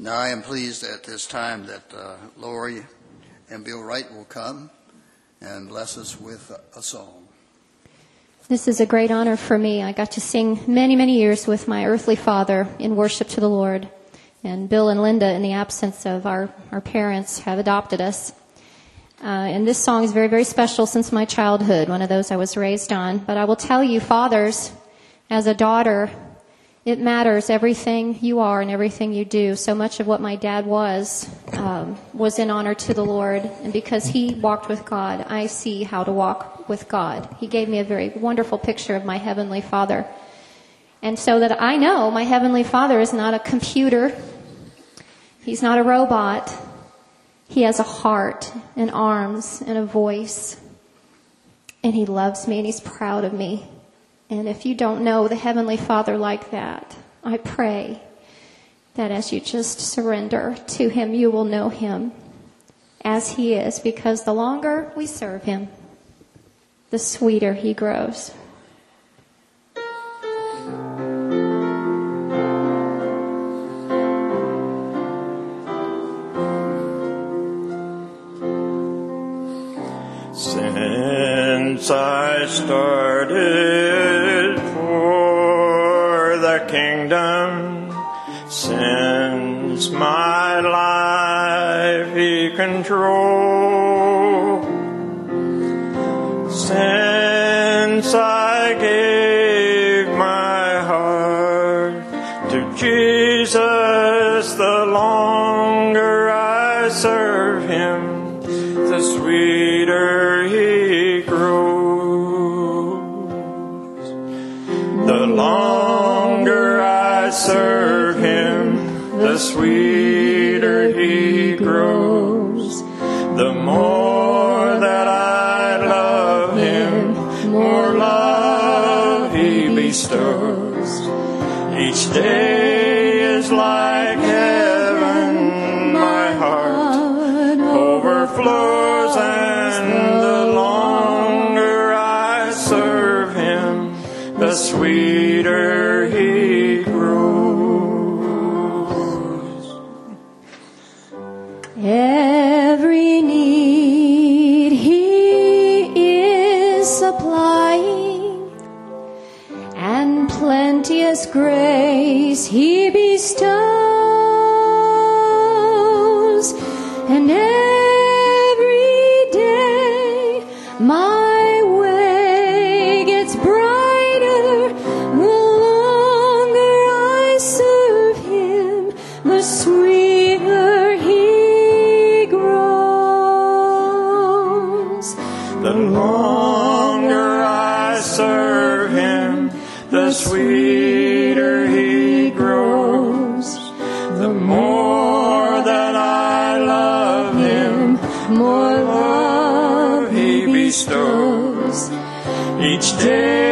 Now I am pleased at this time that Lori and Bill Wright will come and bless us with a song. This is a great honor for me. I got to sing many, many years with my earthly father in worship to the Lord. And Bill and Linda, in the absence of our parents, have adopted us. And this song is very, very special since my childhood, one of those I was raised on. But I will tell you, fathers, as a daughter, it matters everything you are and everything you do. So much of what my dad was in honor to the Lord. And because he walked with God, I see how to walk with God. He gave me a very wonderful picture of my Heavenly Father. And so that I know my Heavenly Father is not a computer. He's not a robot. He has a heart and arms and a voice. And He loves me and He's proud of me. And if you don't know the Heavenly Father like that, I pray that as you just surrender to Him, you will know Him as He is, because the longer we serve Him, the sweeter He grows. Since I started for the kingdom, since my life He controlled, since I gave my heart to Jesus, the longer I serve Him, the sweeter He grows. The longer I serve Him, the sweeter He grows. The more that I love Him, more love He bestows. Each day is like heaven, my heart overflows, and the longer I serve Him, the sweeter He grows. Every need He is supplying, and plenteous grace He bestows, and every day my way gets brighter. The longer I serve Him, the sweeter He grows. The longer I serve Him, the sweeter He grows. The more that I love Him, More love He bestows. Each day